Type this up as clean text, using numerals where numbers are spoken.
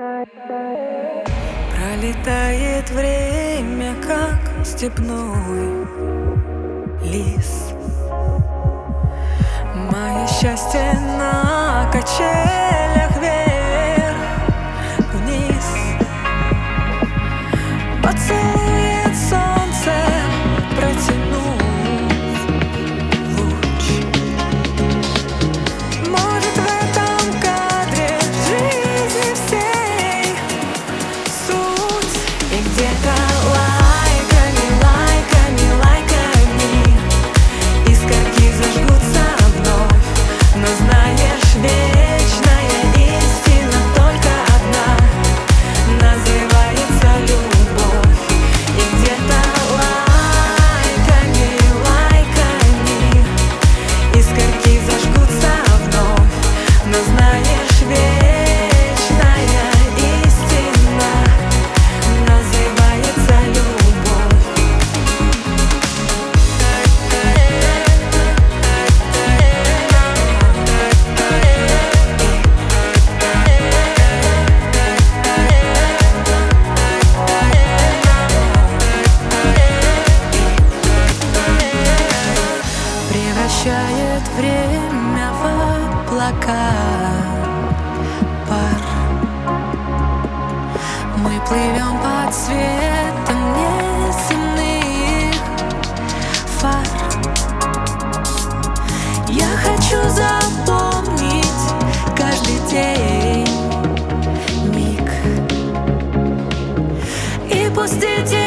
Пролетает время, как степной лис. Мое счастье на качелях вверх-вниз. Поцелует солнце, протянув луч. Может, в этом кадре жизни всей суть. И где-то лайками, лайками, лайками искорки зажгутся вновь. Но знаешь, вечная истина только одна называется любовь. И где-то лайками, лайками искорки зажгутся вновь. Но знаешь, вечная истина называется любовь. Превращает время в облака, пар. Мы плывем под светом неземных фар. Я хочу запомнить каждый день, миг, и пустить